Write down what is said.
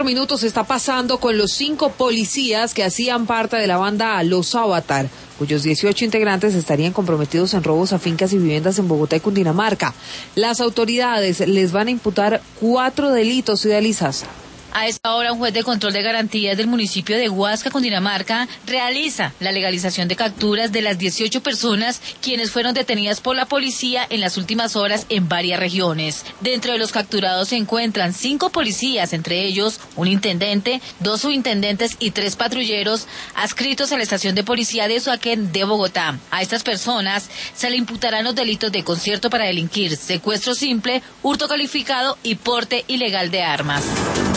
Minutos está pasando con los 5 policías que hacían parte de la banda Los Avatar, cuyos 18 integrantes estarían comprometidos en robos a fincas y viviendas en Bogotá y Cundinamarca. Las autoridades les van a imputar 4 delitos, Idalizaza. A esta hora, un juez de control de garantías del municipio de Huasca, Cundinamarca, realiza la legalización de capturas de las 18 personas quienes fueron detenidas por la policía en las últimas horas en varias regiones. Dentro de los capturados se encuentran 5 policías, entre ellos un intendente, 2 subintendentes y 3 patrulleros adscritos a la estación de policía de Usaquén de Bogotá. A estas personas se le imputarán los delitos de concierto para delinquir, secuestro simple, hurto calificado y porte ilegal de armas.